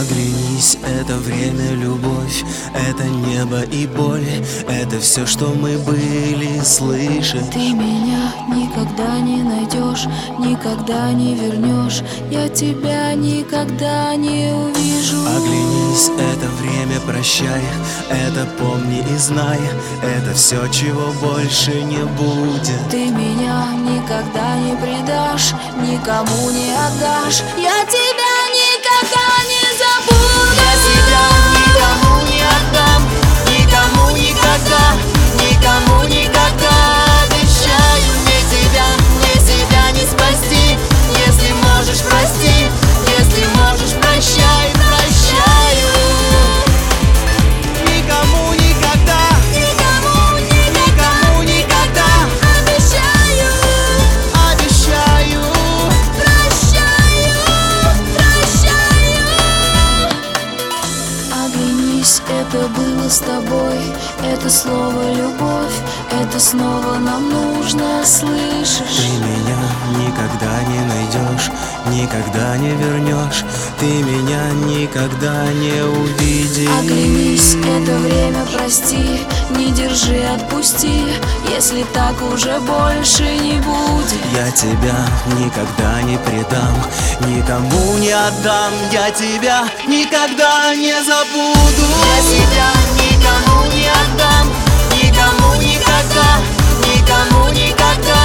Оглянись, это время, любовь, это небо и боль, это все, что мы были, слышишь? Ты меня никогда не найдешь, никогда не вернешь, я тебя никогда не увижу. Оглянись, это время, прощай, это помни и знай, это все, чего больше не будет. Ты меня никогда не предашь, никому не отдашь, я тебя никогда не забуду. Я тебя никому не отдам, никому никогда, никому никогда. Обещаю, мне себя не спасти. Если можешь, прости, если можешь, прощай, прощаю. Никому никогда, никому никогда. Обещаю, Обещаю. прощаю. Оглянись, это было с тобой, это слово любовь, это снова нам нужно, слышишь? Ты меня никогда не найдешь, никогда не вернешь, ты меня никогда не увидишь. Оглянись, это время, прости, не держи, отпусти, если так уже больше не будет. Я тебя никогда не предам, никому не отдам, я тебя никогда не забуду. Я тебя никому не отдам, никому никогда, никому никогда.